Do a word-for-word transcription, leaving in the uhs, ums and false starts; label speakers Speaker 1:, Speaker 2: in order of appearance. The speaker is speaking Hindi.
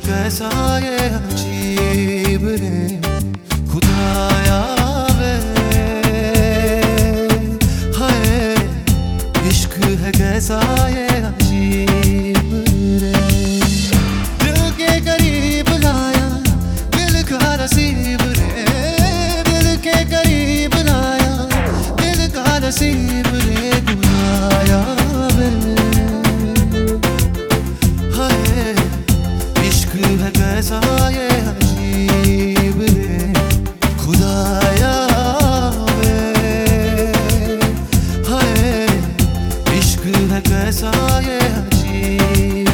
Speaker 1: कैसा ये अजीब रे खुदाया वे, हाय इश्क है कैसा ये अजीब रे। दिल के करीब लाया दिल का नसीब रे, दिल के करीब लाया दिल का नसीब रे खुदाया वे, हाय इश्क है कैसा ये अजीब रे खुदाया वे, हाय इश्क है कैसा ये अजीब।